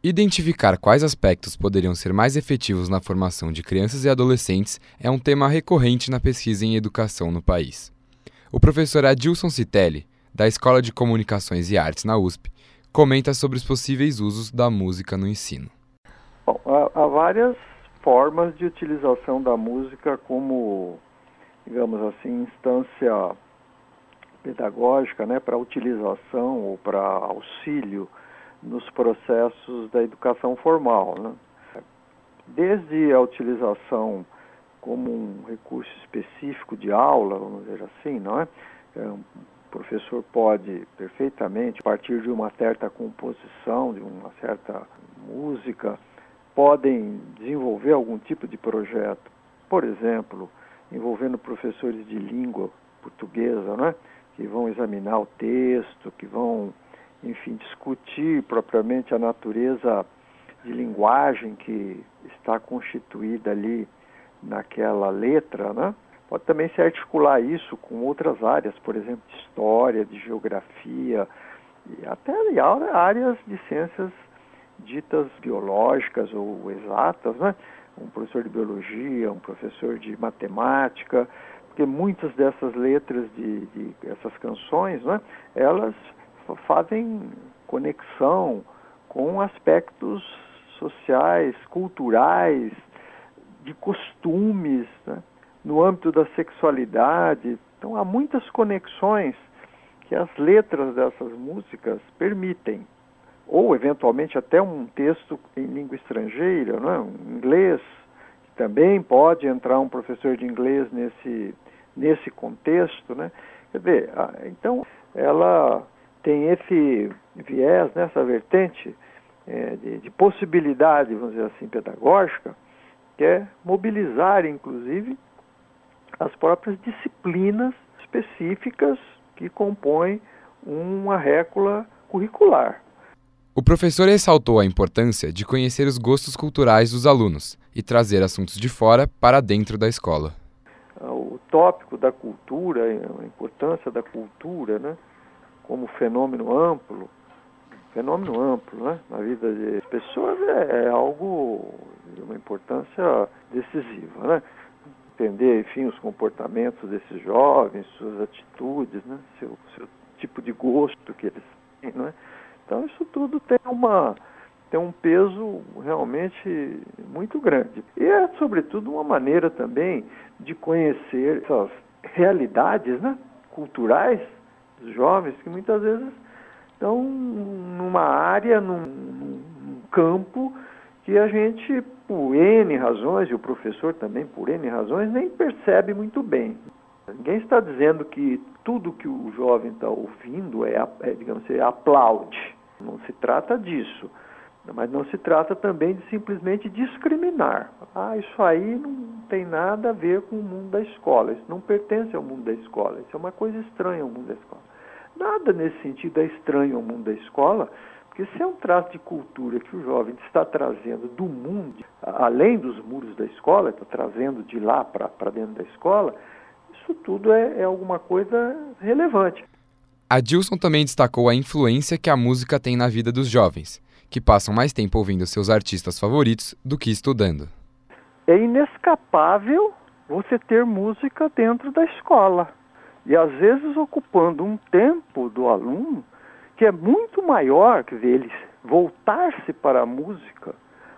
Identificar quais aspectos poderiam ser mais efetivos na formação de crianças e adolescentes é um tema recorrente na pesquisa em educação no país. O professor Adilson Citelli, da Escola de Comunicações e Artes na USP, comenta sobre os possíveis usos da música no ensino. Bom, há várias formas de utilização da música como, digamos assim, instância pedagógica, né, para utilização ou para auxílio nos processos da educação formal, né? Desde a utilização como um recurso específico de aula, vamos dizer assim, não é? O professor pode perfeitamente, a partir de uma certa composição, de uma certa música, podem desenvolver algum tipo de projeto, por exemplo, envolvendo professores de língua portuguesa, né? Que vão examinar o texto, que vão, enfim, discutir propriamente a natureza de linguagem que está constituída ali naquela letra, né? Pode também se articular isso com outras áreas, por exemplo, de história, de geografia, e até áreas de ciências ditas biológicas ou exatas, né? Um professor de biologia, um professor de matemática, porque muitas dessas letras de essas canções, né? Elas fazem conexão com aspectos sociais, culturais, de costumes, né? No âmbito da sexualidade. Então há muitas conexões que as letras dessas músicas permitem. Ou, eventualmente, até um texto em língua estrangeira, né? Um inglês, também pode entrar um professor de inglês nesse contexto, né? Quer dizer, então ela tem esse viés, nessa vertente de possibilidade, vamos dizer assim, pedagógica, que é mobilizar, inclusive, as próprias disciplinas específicas que compõem uma récula curricular. O professor ressaltou a importância de conhecer os gostos culturais dos alunos e trazer assuntos de fora para dentro da escola. O tópico da cultura, a importância da cultura, né, como fenômeno amplo, né, na vida das pessoas é algo de uma importância decisiva, né? Entender, enfim, os comportamentos desses jovens, suas atitudes, né, seu tipo de gosto que eles têm, né? Então isso tudo tem um peso realmente muito grande. E é, sobretudo, uma maneira também de conhecer essas realidades, né, culturais dos jovens, que muitas vezes estão numa área, num campo que a gente, por N razões, e o professor também por N razões, nem percebe muito bem. Ninguém está dizendo que tudo que o jovem está ouvindo digamos assim, aplaude. Não se trata disso. Mas não se trata também de simplesmente discriminar. Isso aí não tem nada a ver com o mundo da escola. Isso não pertence ao mundo da escola. Isso é uma coisa estranha ao mundo da escola. Nada nesse sentido é estranho ao mundo da escola, porque se é um traço de cultura que o jovem está trazendo do mundo, além dos muros da escola, está trazendo de lá para dentro da escola, isso tudo é alguma coisa relevante. Adilson também destacou a influência que a música tem na vida dos jovens, que passam mais tempo ouvindo seus artistas favoritos do que estudando. É inescapável você ter música dentro da escola. E às vezes ocupando um tempo do aluno que é muito maior, quer dizer, ele voltar-se para a música,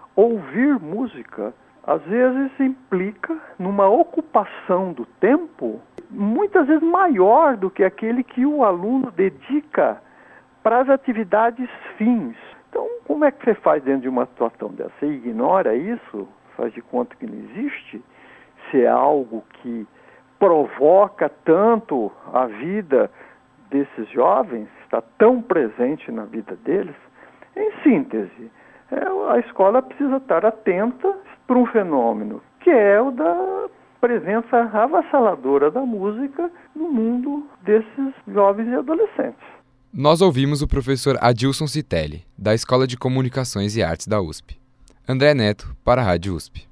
ouvir música, às vezes implica numa ocupação do tempo muitas vezes maior do que aquele que o aluno dedica para as atividades fins. Então, como é que você faz dentro de uma situação dessa? Você ignora isso? Faz de conta que não existe? Se é algo que provoca tanto a vida desses jovens, está tão presente na vida deles? Em síntese, a escola precisa estar atenta para um fenômeno que é o da presença avassaladora da música no mundo desses jovens e adolescentes. Nós ouvimos o professor Adilson Citelli, da Escola de Comunicações e Artes da USP. André Neto, para a Rádio USP.